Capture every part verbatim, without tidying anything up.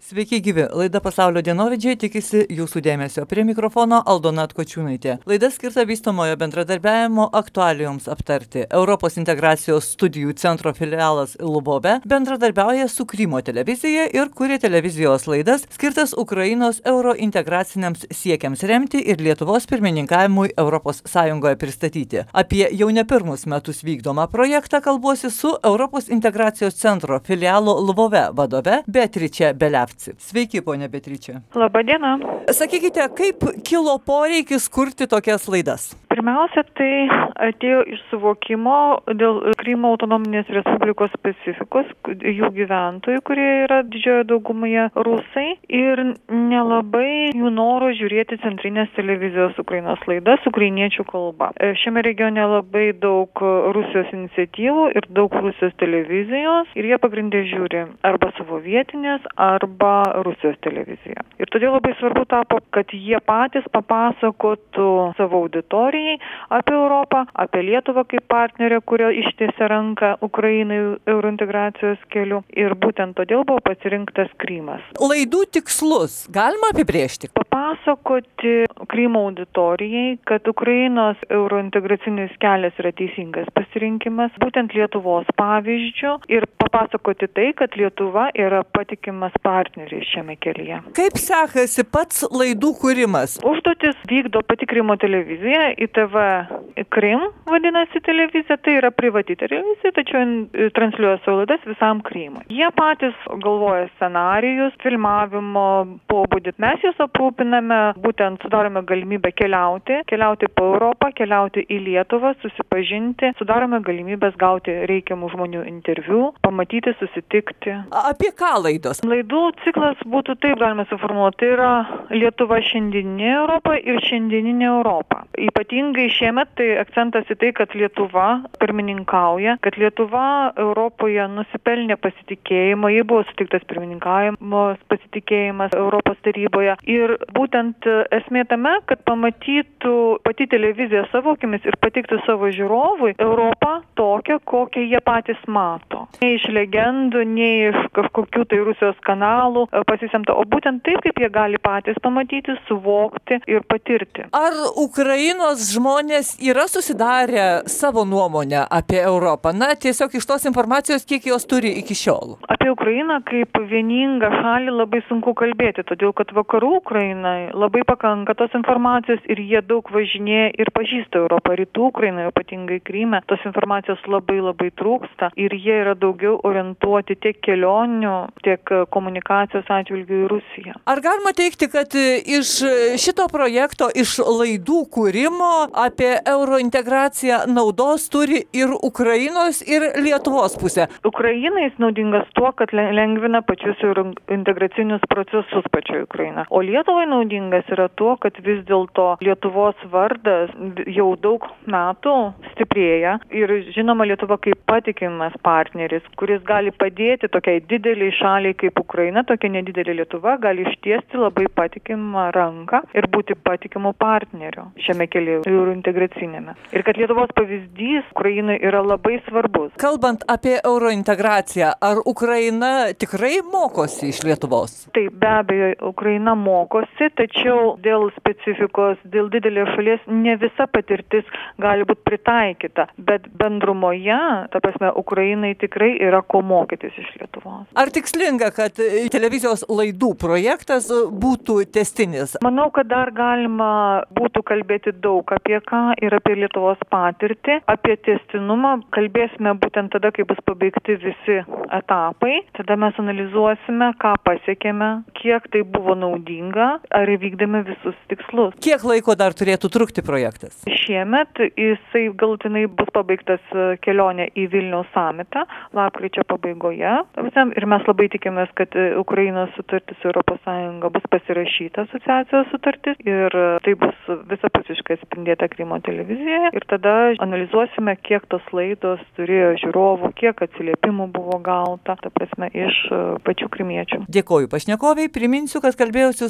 Sveiki gyvi, laida Pasaulio dienovidžiai tikisi jūsų dėmesio. Prie mikrofono Aldona Atkočiūnaitė. Laida skirta vystomojo bendradarbiavimo aktualijoms aptarti. Europos integracijos studijų centro filialas Lvove bendradarbiauja su Krymo televizija ir kuria televizijos laidas skirtas Ukrainos eurointegraciniams siekiams remti ir Lietuvos pirmininkavimui Europos Sąjungoje pristatyti. Apie jau ne pirmus metus vykdomą projektą kalbuosi su Europos integracijos centro filialo Lvove vadove Beatriče Belevci. Sveiki, ponia Beatriče. Labą dieną. Sakykite, kaip kilo poreikis kurti tokias laidas? Pirmiausia, tai atėjo iš suvokimo dėl Krymo autonominės respublikos specifikos, jų gyventojų, kurie yra didžiojo daugumoje rusai, ir nelabai jų noro žiūrėti centrinės televizijos Ukrainos laidas ukrainiečių kalba. Šiame regione labai daug Rusijos iniciatyvų ir daug Rusijos televizijos, ir jie pagrindė žiūri arba savo vietinės, arba Rusijos televiziją. Ir todėl labai svarbu tapo, kad jie patys papasakotų savo auditorijai apie Europą, apie Lietuvą kaip partnerę, kurio ištiesia ranką Ukrainai eurointegracijos keliu. Ir būtent todėl buvo pasirinktas Krymas. Laidų tikslus galima apibrėžti? Papasakoti Krymo auditorijai, kad Ukrainos eurointegracinis kelias yra teisingas pasirinkimas, būtent Lietuvos pavyzdžių, ir papasakoti tai, kad Lietuva yra patikimas partneris šiame kelyje. Kaip sekasi pats laidų kūrimas? Užduotis vykdo pati Krymo televizija, I T V Krym vadinasi televizija, tai yra privati televizija, tačiau transliuoja savo laidas visam Krymui. Jie patys galvoja scenarijus, filmavimo pobūdį. Mes juos aprūpiname, būtent sudarome galimybę keliauti, keliauti po Europą, keliauti į Lietuvą, susipažinti, sudarome galimybės gauti reikiamų žmonių interviu, pamatyti, susitikti. Apie ką laidos? Laidų ciklas būtų taip galima suformuoti. Tai yra Lietuva šiandieninė Europa ir šiandieninė Europa. Ypatingai šiemet tai akcentas į tai, kad Lietuva pirmininkauja, kad Lietuva Europoje nusipelnė pasitikėjimą, jai buvo suteiktas pirmininkavimo pasitikėjimas Europos taryboje. Ir būtent esmė tame, kad pamatytų pati televizija savo akimis ir pateiktų savo žiūrovui Europą tokią, kokią jie patys mato. Ne iš legendų, ne iš kažkokių tai Rusijos kanalų pasisemta, o būtent taip, kaip jie gali patys pamatyti, suvokti ir patirti. Ar Ukrainos žmonės yra susidarę savo nuomonę apie Europą? Na, tiesiog iš tos informacijos, kiek jos turi iki šiol. Apie Ukrainą kaip vieningą šalį labai sunku kalbėti, todėl kad vakarų Ukrainai labai pakanka tos informacijos ir jie daug važinėja ir pažįsta Europą. Rytų Ukrainoje, ypatingai Kryme, tos informacijos labai labai trūksta ir jie yra daugiau orientuoti tiek kelionių, tiek komunikacijos atžvilgių į Rusiją. Ar galima teigti, kad iš šito projekto, iš laidų kūrimo apie eurointegraciją naudos turi ir Ukrainos, ir Lietuvos pusė? Ukrainai jis naudingas tuo, kad lengvina pačius integracinius procesus pačioje Ukrainoje. O Lietuvai naudingas yra tuo, kad vis dėlto Lietuvos vardas jau daug metų stiprėja ir žinoma Lietuva kaip patikimas partneris, kuris gali padėti tokiai dideliai šaliai kaip Ukraina, tokia nedidelė Lietuva gali ištiesti labai patikimą ranką ir būti patikimu partneriu šiame kelyje eurointegracinėme. Ir kad Lietuvos pavyzdys Ukrainai yra labai svarbus. Kalbant apie eurointegraciją, ar Ukraina tikrai mokosi iš Lietuvos? Taip, be abejo, Ukraina mokosi, tačiau dėl specifikos, dėl didelės šalies ne visa patirtis gali būti pritaikyta, bet bendrumoje, ta prasme, Ukrainai tikrai yra ko mokytis iš Lietuvos. Ar tikslinga, kad televizijos laidų projektas būtų tęstinis? Manau, kad dar galima būtų kalbėti daug apie ką ir apie Lietuvos patirtį, apie tęstinumą. Kalbėsime būtent tada, kai bus pabaigti visi etapai. Tada mes analizuosime, ką pasiekėme, kiek tai buvo naudinga, ar įvykdėme visus tikslus. Kiek laiko dar turėtų trukti projektas? Šiemet jisai galutinai bus pabaigtas kelionė į Vilniaus samitą lapkričio pabaigoje. Ir mes labai tikimės, kad Ukrainos sutartis su Europos Sąjunga bus pasirašyta, asociacijos sutartis, ir tai bus visapusiškai atspindėta Krymo televizijoje. Ir tada analizuosime, kiek tos laidos turėjo žiūrovų, kiek atsiliepimų buvo gauta, ta prasme, iš pačių krymiečių. Dėkoju pašnekoviai, priminsiu, kad kalbėjausi su Europos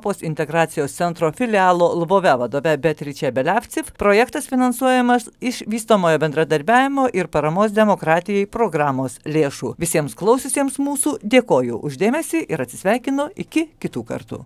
Europos integracijos centro filialo Lvove vadove Beatriče Belevciv. Projektas finansuojamas iš vystomojo bendradarbiavimo ir paramos demokratijai programos lėšų. Visiems klausiusiems mūsų dėkoju už dėmesį ir atsisveikinu iki kitų kartų.